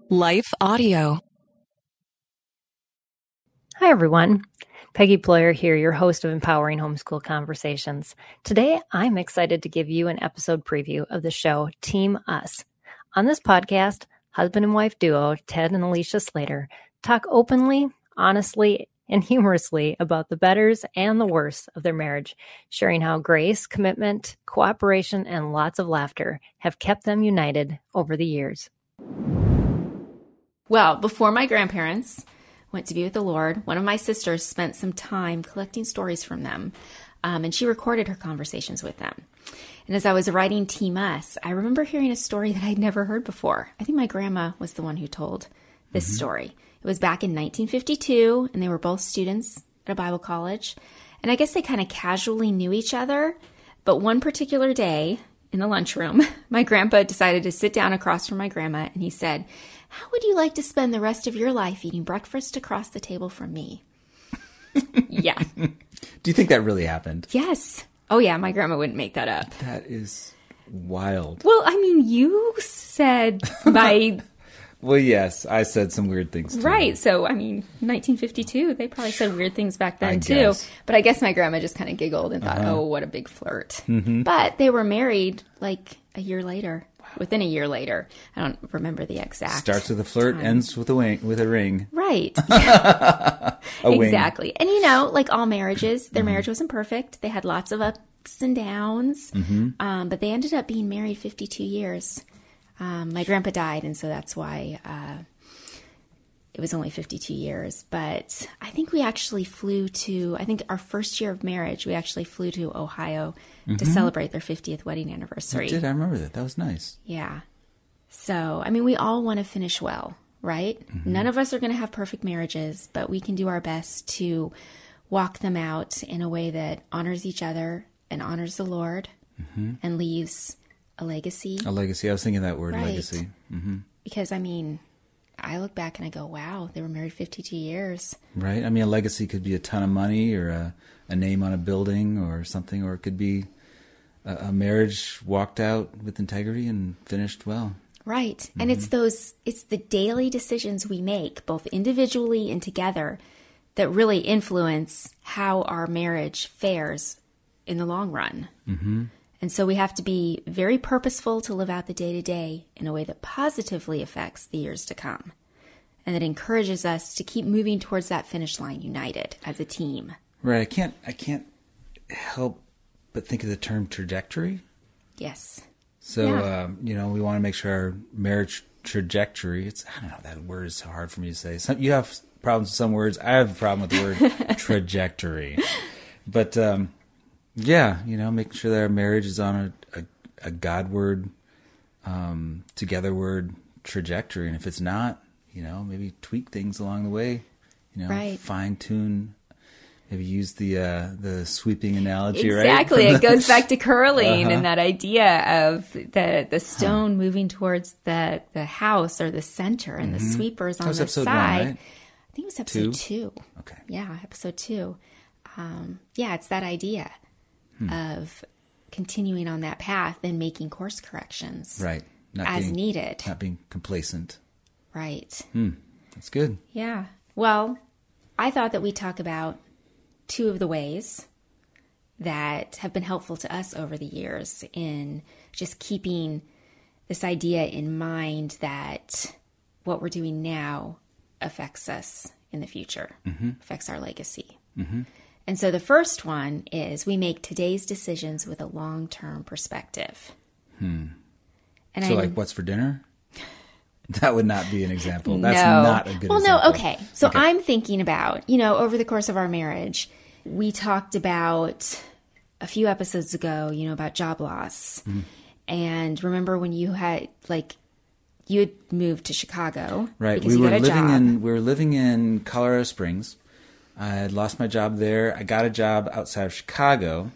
Life Audio. Hi, everyone. Peggy Ployer here, your host of Empowering Homeschool Conversations. Today, I'm excited to give you an episode preview of the show Team Us. On this podcast, husband and wife duo Ted and Alicia Slater talk openly, honestly, and humorously about the betters and the worsts of their marriage, sharing how grace, commitment, cooperation, and lots of laughter have kept them united over the years. Well, before my grandparents went to be with the Lord, one of my sisters spent some time collecting stories from them, and she recorded her conversations with them. And as I was writing Team Us, I remember hearing a story that I'd never heard before. I think my grandma was the one who told this story. It was back in 1952, and they were both students at a Bible college. And I guess they kind of casually knew each other. But one particular day in the lunchroom, my grandpa decided to sit down across from my grandma, and he said, "How would you like to spend the rest of your life eating breakfast across the table from me?" Yeah. Do you think that really happened? Yes. Oh, yeah. My grandma wouldn't make that up. That is wild. Well, I mean, you said my... Well, yes, I said some weird things too. Right. So, I mean, 1952, they probably said weird things back then too. Guess. But I guess my grandma just kind of giggled and thought, oh, what a big flirt. Mm-hmm. But they were married like a year later. Within a year later. I don't remember the exact Starts with a flirt, time. Ends with a ring. Right. Exactly. And you know, like all marriages, their marriage wasn't perfect. They had lots of ups and downs. Mm-hmm. But they ended up being married 52 years. My grandpa died, and so that's why it was only 52 years. But I think we actually our first year of marriage, we actually flew to Ohio to celebrate their 50th wedding anniversary. You did. I remember that. That was nice. Yeah. So, I mean, we all want to finish well, right? Mm-hmm. None of us are going to have perfect marriages, but we can do our best to walk them out in a way that honors each other and honors the Lord and leaves a legacy. A legacy. I was thinking that word, right. legacy. Mm-hmm. Because, I mean, I look back and I go, wow, they were married 52 years. Right. I mean, a legacy could be a ton of money or a name on a building or something, or it could be a marriage walked out with integrity and finished well. Right. Mm-hmm. And it's the daily decisions we make, both individually and together, that really influence how our marriage fares in the long run. Mm-hmm. And so we have to be very purposeful to live out the day-to-day in a way that positively affects the years to come, and that encourages us to keep moving towards that finish line united as a team. Right. I can't help but think of the term trajectory. Yes. So, yeah. We want to make sure our marriage trajectory, I don't know, that word is so hard for me to say. You have problems with some words. I have a problem with the word trajectory. But, making sure that our marriage is on a God-word, together-word trajectory. And if it's not, maybe tweak things along the way, right. Fine-tune. Maybe use the sweeping analogy, exactly. right? Exactly. It goes back to curling and that idea of the stone moving towards the house or the center and the sweepers on the side. 1, right? I think it was episode 2. Okay. Yeah, episode 2. It's that idea of continuing on that path and making course corrections. Right. Needed. Not being complacent. Right. That's good. Yeah. Well, I thought that we'd talk about 2 of the ways that have been helpful to us over the years in just keeping this idea in mind that what we're doing now affects us in the future, affects our legacy. Mm-hmm. And so the first one is we make today's decisions with a long-term perspective. And what's for dinner? That would not be an example. That's no. not a good example. Well, no, okay. So I'm thinking about, over the course of our marriage, we talked about a few episodes ago, about job loss. And remember when you had moved to Chicago. Right. Because you got a job. We were living in Colorado Springs. I had lost my job there. I got a job outside of Chicago.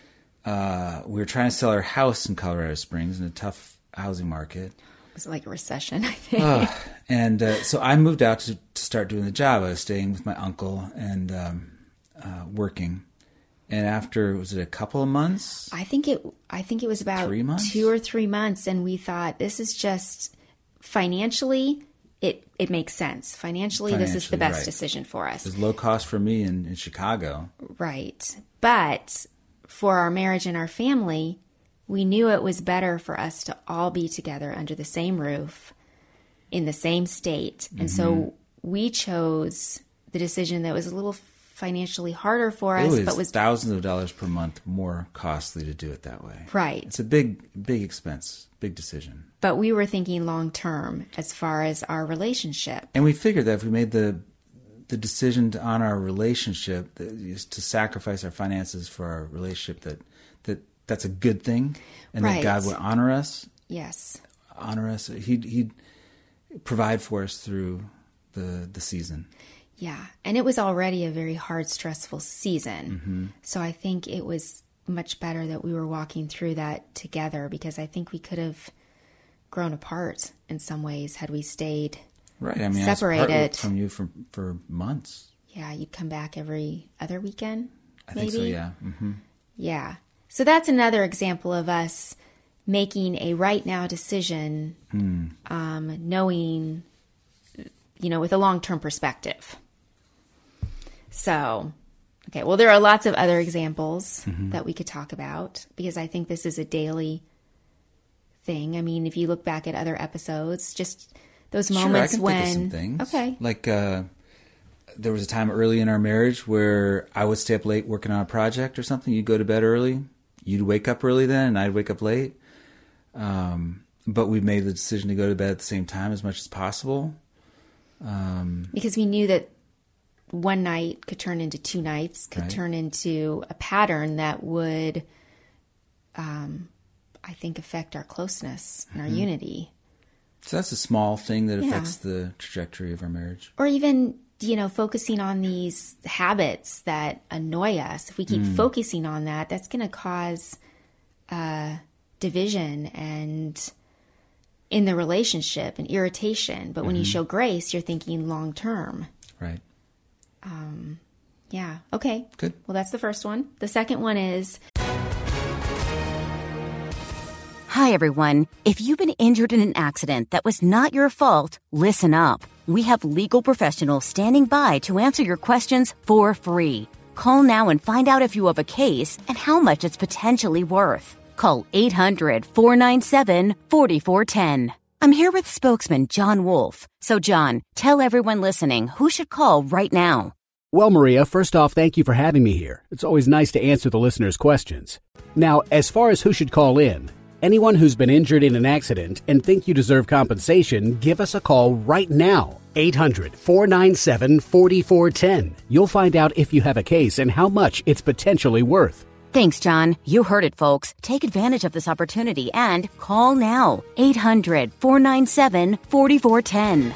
We were trying to sell our house in Colorado Springs in a tough housing market. It was like a recession, I think. So I moved out to start doing the job. I was staying with my uncle and working. And after, was it a couple of months? I think it was about 3 months? 2 or 3 months. And we thought, this is just financially, it makes sense. Financially, this is the best right. decision for us. It's low cost for me in Chicago. Right. But for our marriage and our family, we knew it was better for us to all be together under the same roof in the same state. And so we chose the decision that was a little financially harder for us, It but was thousands of dollars per month more costly to do it that way. right. It's a big expense, big decision. But we were thinking long term as far as our relationship. And we figured that if we made the decision to honor our relationship, that is to sacrifice our finances for our relationship, that's a good thing, and Right. that God would honor us. Yes. He'd provide for us through the season. Yeah. And it was already a very hard, stressful season. So I think it was much better that we were walking through that together, because I think we could have grown apart in some ways had we stayed. Right. I mean, Separated. I was apart from you for months. Yeah. You'd come back every other weekend. I think so, yeah. Mm-hmm. Yeah. So that's another example of us making a right now decision, knowing, with a long-term perspective. So, okay. Well, there are lots of other examples that we could talk about, because I think this is a daily thing. I mean, if you look back at other episodes, just those moments sure, I can think of some things. Okay. Like, there was a time early in our marriage where I would stay up late working on a project or something. You'd go to bed early. You'd wake up early then, and I'd wake up late. But we made the decision to go to bed at the same time as much as possible. Because we knew that one night could turn into 2 nights, could Right. turn into a pattern that would, I think, affect our closeness and our unity. So that's a small thing that Yeah. affects the trajectory of our marriage. Or even, focusing on these habits that annoy us. If we keep focusing on that, that's going to cause division and in the relationship and irritation. But when you show grace, you're thinking long term. Right. Yeah. Okay. Good. Well, that's the first one. The second one is, Hi, everyone. If you've been injured in an accident that was not your fault, listen up. We have legal professionals standing by to answer your questions for free. Call now and find out if you have a case and how much it's potentially worth. Call 800-497-4410. I'm here with spokesman John Wolf. So, John, tell everyone listening who should call right now. Well, Maria, first off, thank you for having me here. It's always nice to answer the listeners' questions. Now, as far as who should call in, anyone who's been injured in an accident and think you deserve compensation, give us a call right now. 800-497-4410. You'll find out if you have a case and how much it's potentially worth. Thanks, John. You heard it, folks. Take advantage of this opportunity and call now. 800-497-4410.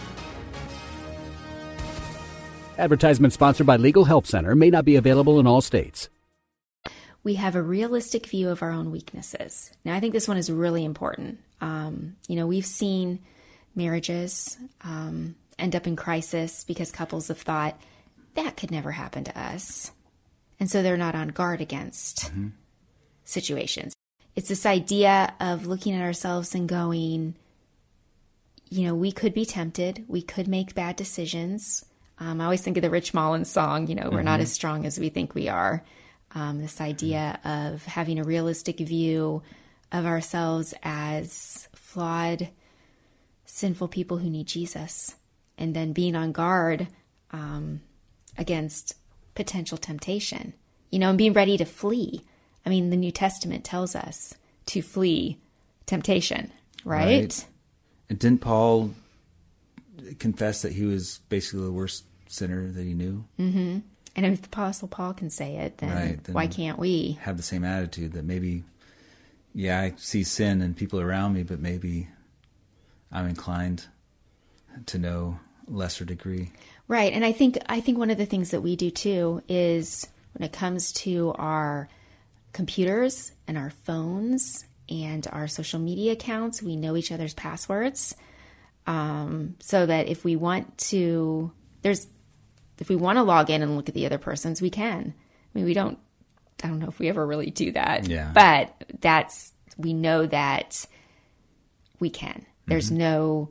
Advertisement sponsored by Legal Help Center, may not be available in all states. we have a realistic view of our own weaknesses. Now, I think this one is really important. We've seen marriages end up in crisis because couples have thought, that could never happen to us. And so they're not on guard against situations. It's this idea of looking at ourselves and going, we could be tempted. We could make bad decisions. I always think of the Rich Mullins song, we're not as strong as we think we are. This idea of having a realistic view of ourselves as flawed, sinful people who need Jesus, and then being on guard against potential temptation, and being ready to flee. I mean, the New Testament tells us to flee temptation, right? And didn't Paul confess that he was basically the worst sinner that he knew? Mm-hmm. And if the Apostle Paul can say it, then why can't we? Have the same attitude that maybe, I see sin in people around me, but maybe I'm inclined to know lesser degree. Right. And I think one of the things that we do too is when it comes to our computers and our phones and our social media accounts, we know each other's passwords. So that if we want to, log in and look at the other person's, we can. I mean, I don't know if we ever really do that, but we know that we can. There's no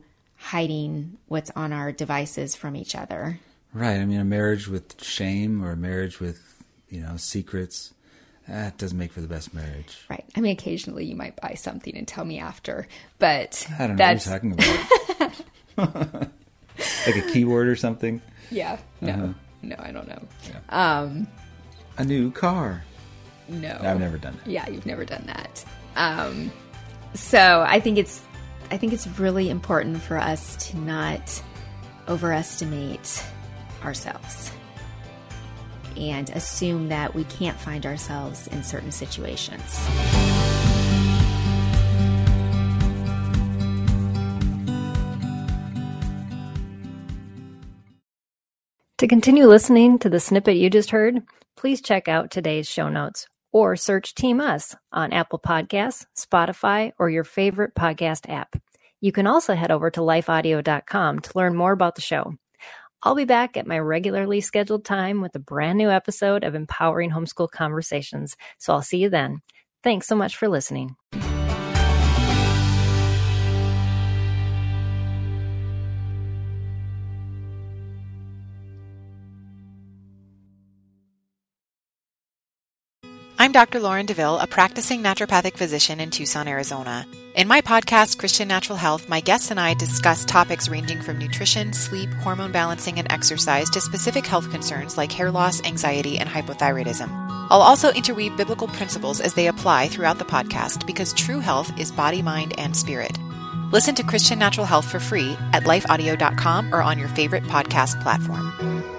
hiding what's on our devices from each other. Right. I mean, a marriage with shame or a marriage with, secrets, that doesn't make for the best marriage. Right. I mean, occasionally you might buy something and tell me after, but I don't know what you're talking about. Like a keyword or something? Yeah. No, I don't know. Yeah. A new car. No. I've never done that. Yeah, you've never done that. So I think it's really important for us to not overestimate ourselves and assume that we can't find ourselves in certain situations. To continue listening to the snippet you just heard, please check out today's show notes or search Team Us on Apple Podcasts, Spotify, or your favorite podcast app. You can also head over to lifeaudio.com to learn more about the show. I'll be back at my regularly scheduled time with a brand new episode of Empowering Homeschool Conversations, so I'll see you then. Thanks so much for listening. I'm Dr. Lauren DeVille, a practicing naturopathic physician in Tucson, Arizona. In my podcast, Christian Natural Health, my guests and I discuss topics ranging from nutrition, sleep, hormone balancing, and exercise to specific health concerns like hair loss, anxiety, and hypothyroidism. I'll also interweave biblical principles as they apply throughout the podcast because true health is body, mind, and spirit. Listen to Christian Natural Health for free at lifeaudio.com or on your favorite podcast platform.